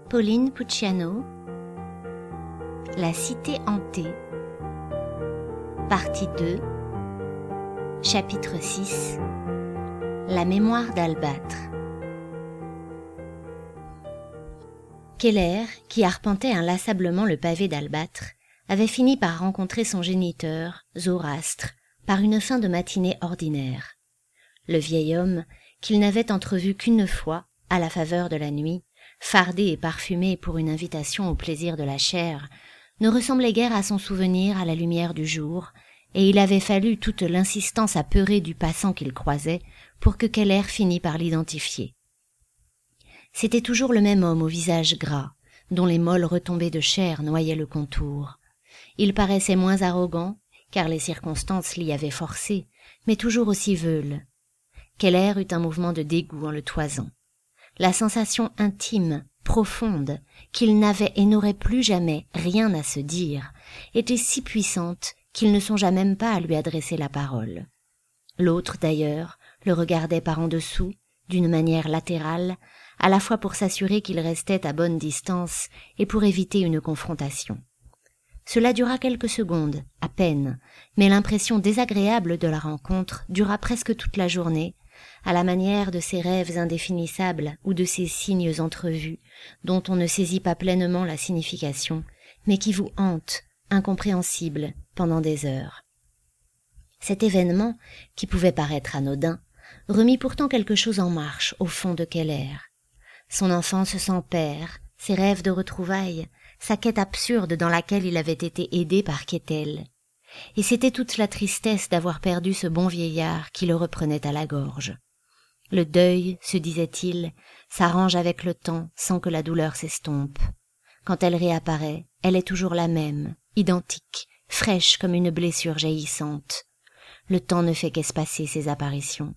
Pauline Pucciano, La cité hantée, partie 2, chapitre 6, La mémoire d'Albâtre. Keller, qui arpentait inlassablement le pavé d'Albâtre, avait fini par rencontrer son géniteur, Zoroastre, par une fin de matinée ordinaire. Le vieil homme, qu'il n'avait entrevu qu'une fois, à la faveur de la nuit, fardé et parfumé pour une invitation au plaisir de la chair, ne ressemblait guère à son souvenir à la lumière du jour, et il avait fallu toute l'insistance apeurée du passant qu'il croisait pour que Keller finît par l'identifier. C'était toujours le même homme au visage gras, dont les molles retombées de chair noyaient le contour. Il paraissait moins arrogant, car les circonstances l'y avaient forcé, mais toujours aussi veule. Keller eut un mouvement de dégoût en le toisant. La sensation intime, profonde, qu'il n'avait et n'aurait plus jamais rien à se dire, était si puissante qu'il ne songea même pas à lui adresser la parole. L'autre, d'ailleurs, le regardait par en dessous, d'une manière latérale, à la fois pour s'assurer qu'il restait à bonne distance et pour éviter une confrontation. Cela dura quelques secondes, à peine, mais l'impression désagréable de la rencontre dura presque toute la journée, à la manière de ces rêves indéfinissables ou de ces signes entrevus, dont on ne saisit pas pleinement la signification, mais qui vous hantent, incompréhensibles, pendant des heures. Cet événement, qui pouvait paraître anodin, remit pourtant quelque chose en marche au fond de Keller. Son enfance sans père, ses rêves de retrouvailles, sa quête absurde dans laquelle il avait été aidé par Kettel. Et c'était toute la tristesse d'avoir perdu ce bon vieillard qui le reprenait à la gorge. Le deuil, se disait-il, s'arrange avec le temps sans que la douleur s'estompe. Quand elle réapparaît, elle est toujours la même, identique, fraîche comme une blessure jaillissante. Le temps ne fait qu'espacer ses apparitions.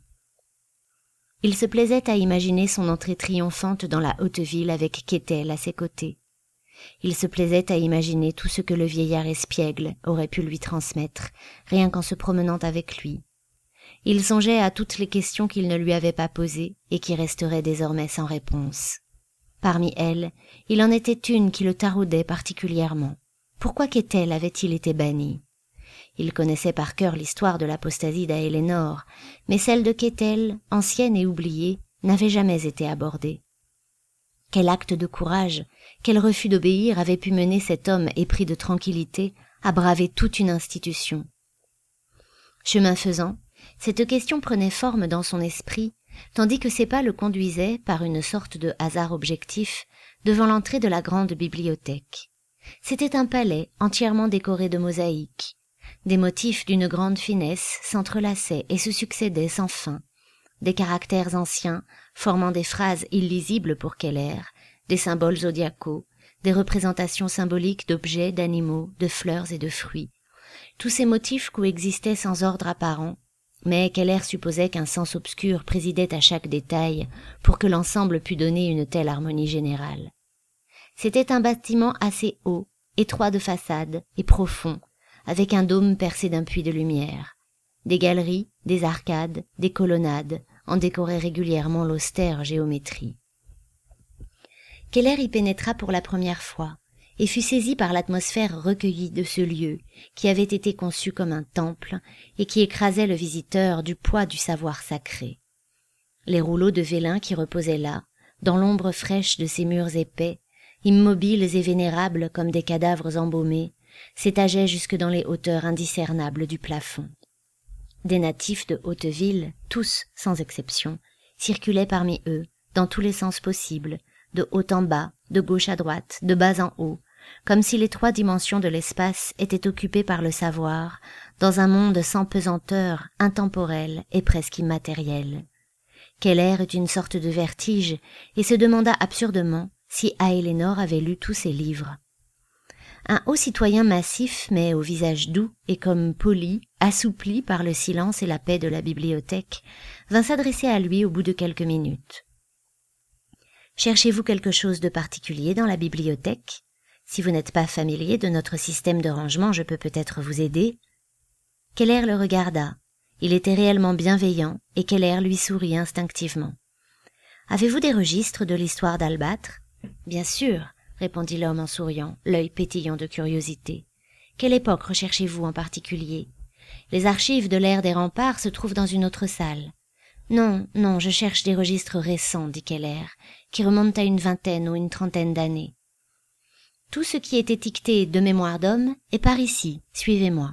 Il se plaisait à imaginer son entrée triomphante dans la haute ville avec Kettel à ses côtés. Il se plaisait à imaginer tout ce que le vieillard espiègle aurait pu lui transmettre, rien qu'en se promenant avec lui. Il songeait à toutes les questions qu'il ne lui avait pas posées et qui resteraient désormais sans réponse. Parmi elles, il en était une qui le taraudait particulièrement. Pourquoi Kettel avait-il été banni ? Il connaissait par cœur l'histoire de l'apostasie d'Aélénor, mais celle de Kettel, ancienne et oubliée, n'avait jamais été abordée. Quel acte de courage, quel refus d'obéir avait pu mener cet homme épris de tranquillité à braver toute une institution ? Chemin faisant, cette question prenait forme dans son esprit, tandis que ses pas le conduisaient, par une sorte de hasard objectif, devant l'entrée de la grande bibliothèque. C'était un palais entièrement décoré de mosaïques. Des motifs d'une grande finesse s'entrelaçaient et se succédaient sans fin. Des caractères anciens, formant des phrases illisibles pour Keller, des symboles zodiacaux, des représentations symboliques d'objets, d'animaux, de fleurs et de fruits. Tous ces motifs coexistaient sans ordre apparent, mais Keller supposait qu'un sens obscur présidait à chaque détail pour que l'ensemble pût donner une telle harmonie générale. C'était un bâtiment assez haut, étroit de façade et profond, avec un dôme percé d'un puits de lumière. Des galeries, des arcades, des colonnades en décoraient régulièrement l'austère géométrie. Keller y pénétra pour la première fois et fut saisi par l'atmosphère recueillie de ce lieu qui avait été conçu comme un temple et qui écrasait le visiteur du poids du savoir sacré. Les rouleaux de vélin qui reposaient là, dans l'ombre fraîche de ces murs épais, immobiles et vénérables comme des cadavres embaumés, s'étageaient jusque dans les hauteurs indiscernables du plafond. Des natifs de Hauteville, tous sans exception, circulaient parmi eux, dans tous les sens possibles, de haut en bas, de gauche à droite, de bas en haut, comme si les 3 dimensions de l'espace étaient occupées par le savoir, dans un monde sans pesanteur, intemporel et presque immatériel. Keller eut une sorte de vertige et se demanda absurdement si Aélénor avait lu tous ses livres. Un haut citoyen massif, mais au visage doux et comme poli, assoupli par le silence et la paix de la bibliothèque, vint s'adresser à lui au bout de quelques minutes. « Cherchez-vous quelque chose de particulier dans la bibliothèque ? Si vous n'êtes pas familier de notre système de rangement, je peux peut-être vous aider. » Keller le regarda. Il était réellement bienveillant et Keller lui sourit instinctivement. « Avez-vous des registres de l'histoire d'Albâtre ? Bien sûr, répondit l'homme en souriant, l'œil pétillant de curiosité. Quelle époque recherchez-vous en particulier? Les archives de l'ère des remparts se trouvent dans une autre salle. Non, je cherche des registres récents, dit Keller, qui remontent à une vingtaine ou une trentaine d'années. Tout ce qui est étiqueté de mémoire d'homme est par ici, suivez-moi.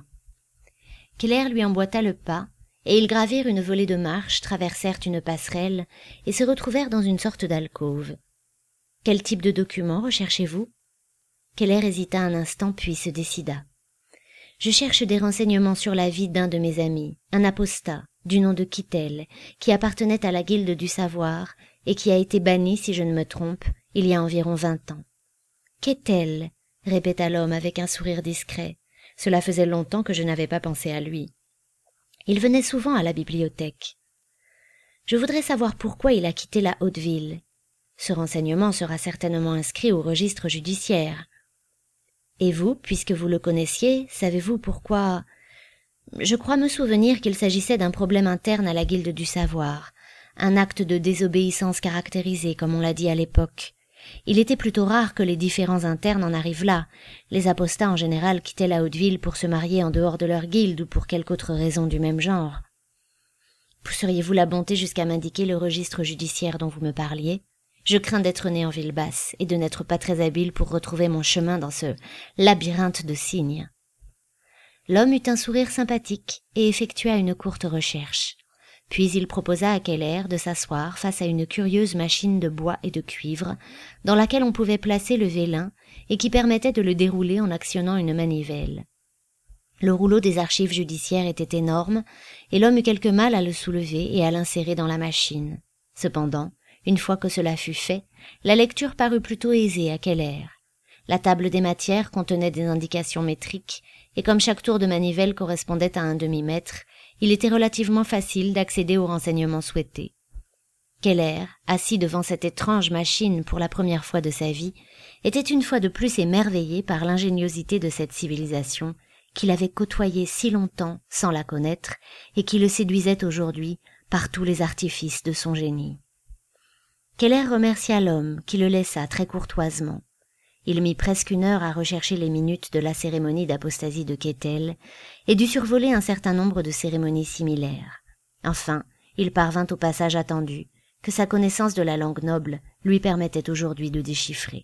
Keller lui emboîta le pas, et ils gravirent une volée de marches, traversèrent une passerelle, et se retrouvèrent dans une sorte d'alcôve. Quel type de document recherchez-vous? Keller hésita un instant, puis se décida. Je cherche des renseignements sur la vie d'un de mes amis, un apostat, du nom de Kittel, qui appartenait à la Guilde du Savoir, et qui a été banni, si je ne me trompe, il y a environ 20 ans. Kittel, répéta l'homme avec un sourire discret. Cela faisait longtemps que je n'avais pas pensé à lui. Il venait souvent à la bibliothèque. Je voudrais savoir pourquoi il a quitté la haute ville. Ce renseignement sera certainement inscrit au registre judiciaire. Et vous, puisque vous le connaissiez, savez-vous pourquoi? Je crois me souvenir qu'il s'agissait d'un problème interne à la Guilde du Savoir, un acte de désobéissance caractérisé, comme on l'a dit à l'époque. Il était plutôt rare que les différends internes en arrivent là. Les apostats en général quittaient la haute ville pour se marier en dehors de leur guilde ou pour quelque autre raison du même genre. Pousseriez-vous la bonté jusqu'à m'indiquer le registre judiciaire dont vous me parliez? Je crains d'être né en ville basse et de n'être pas très habile pour retrouver mon chemin dans ce labyrinthe de signes. L'homme eut un sourire sympathique et effectua une courte recherche. Puis il proposa à Keller de s'asseoir face à une curieuse machine de bois et de cuivre, dans laquelle on pouvait placer le vélin et qui permettait de le dérouler en actionnant une manivelle. Le rouleau des archives judiciaires était énorme, et l'homme eut quelque mal à le soulever et à l'insérer dans la machine. Cependant, une fois que cela fut fait, la lecture parut plutôt aisée à Keller. La table des matières contenait des indications métriques, et comme chaque tour de manivelle correspondait à un demi-mètre, il était relativement facile d'accéder aux renseignements souhaités. Keller, assis devant cette étrange machine pour la première fois de sa vie, était une fois de plus émerveillé par l'ingéniosité de cette civilisation qu'il avait côtoyée si longtemps sans la connaître et qui le séduisait aujourd'hui par tous les artifices de son génie. Keller remercia l'homme qui le laissa très courtoisement. Il mit presque 1 heure à rechercher les minutes de la cérémonie d'apostasie de Kittel et dut survoler un certain nombre de cérémonies similaires. Enfin, il parvint au passage attendu, que sa connaissance de la langue noble lui permettait aujourd'hui de déchiffrer.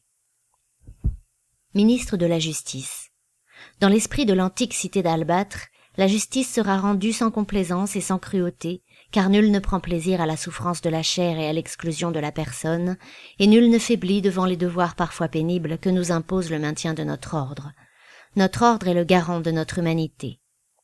Ministre de la Justice. Dans l'esprit de l'antique cité d'Albâtre, la justice sera rendue sans complaisance et sans cruauté, car nul ne prend plaisir à la souffrance de la chair et à l'exclusion de la personne, et nul ne faiblit devant les devoirs parfois pénibles que nous impose le maintien de notre ordre. Notre ordre est le garant de notre humanité.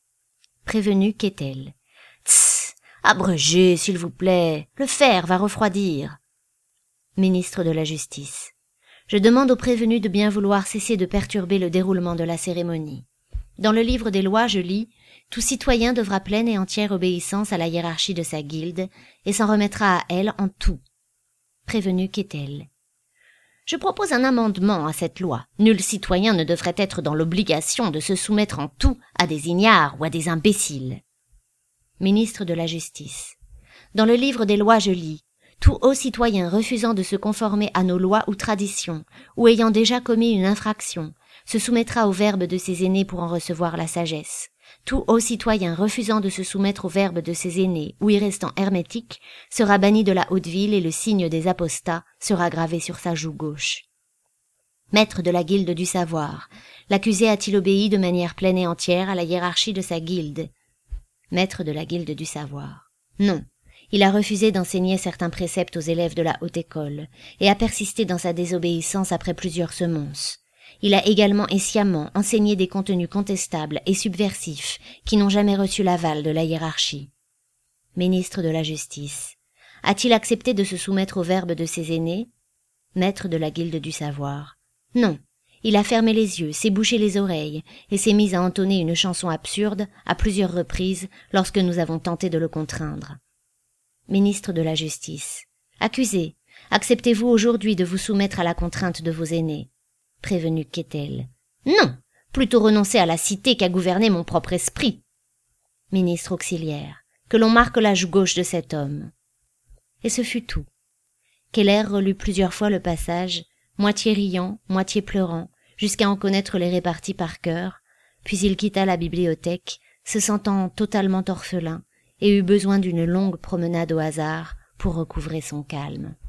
Prévenu Kittel. Tss, abrégez, s'il vous plaît, le fer va refroidir. Ministre de la Justice. Je demande au prévenu de bien vouloir cesser de perturber le déroulement de la cérémonie. Dans le livre des lois, je lis « Tout citoyen devra pleine et entière obéissance à la hiérarchie de sa guilde et s'en remettra à elle en tout. » Prévenu Kittel. Je propose un amendement à cette loi. Nul citoyen ne devrait être dans l'obligation de se soumettre en tout à des ignares ou à des imbéciles. Ministre de la Justice. Dans le livre des lois, je lis « Tout haut citoyen refusant de se conformer à nos lois ou traditions, ou ayant déjà commis une infraction, se soumettra au verbe de ses aînés pour en recevoir la sagesse. Tout haut citoyen refusant de se soumettre au verbe de ses aînés ou y restant hermétique sera banni de la haute ville et le signe des apostats sera gravé sur sa joue gauche. » Maître de la guilde du savoir, l'accusé a-t-il obéi de manière pleine et entière à la hiérarchie de sa guilde? Maître de la guilde du savoir. Non. Il a refusé d'enseigner certains préceptes aux élèves de la haute école et a persisté dans sa désobéissance après plusieurs semonces. Il a également et sciemment enseigné des contenus contestables et subversifs qui n'ont jamais reçu l'aval de la hiérarchie. Ministre de la Justice. A-t-il accepté de se soumettre au verbe de ses aînés? Maître de la guilde du savoir. Non. Il a fermé les yeux, s'est bouché les oreilles et s'est mis à entonner une chanson absurde à plusieurs reprises lorsque nous avons tenté de le contraindre. Ministre de la Justice. Accusé, acceptez-vous aujourd'hui de vous soumettre à la contrainte de vos aînés? Prévenu Kittel. Non, plutôt renoncer à la cité qu'à gouverner mon propre esprit. Ministre auxiliaire. Que l'on marque la joue gauche de cet homme. Et ce fut tout. Keller relut plusieurs fois le passage, moitié riant, moitié pleurant, jusqu'à en connaître les réparties par cœur, puis il quitta la bibliothèque, se sentant totalement orphelin, et eut besoin d'une longue promenade au hasard pour recouvrer son calme.